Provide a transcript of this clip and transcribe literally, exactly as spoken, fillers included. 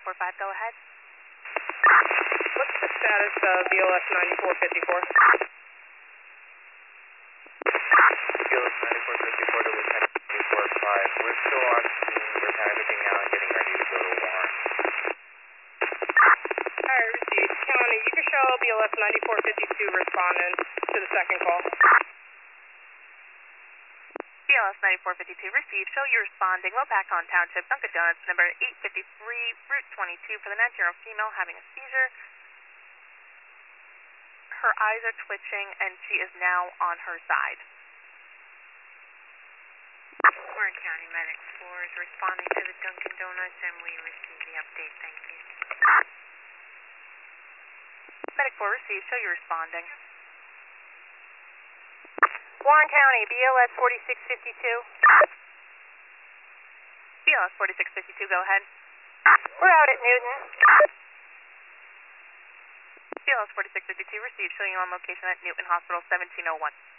four five, go ahead. What's the status of B L S ninety-four fifty-four? B L S ninety-four fifty-four to Lieutenant two four five. We're still on scene. We're packaging now and getting ready to go to Warren. Alright, received. County, you can show B L S ninety-four fifty-two responding to the second call. B L S ninety-four fifty-two received. Show you responding. Lopakon Township, Dunkin' Donuts, number eight fifty-three, Route twenty-two, for the nine-year-old female having a seizure. Her eyes are twitching and she is now on her side. Warren County Medic four is responding to the Dunkin' Donuts and we received the update. Thank you. Medic four received. Show you responding. Warren County, B L S forty-six fifty-two. B L S forty-six fifty-two, go ahead. We're out at Newton. B L S forty-six fifty-two received. Showing you on location at Newton Hospital seventeen oh one.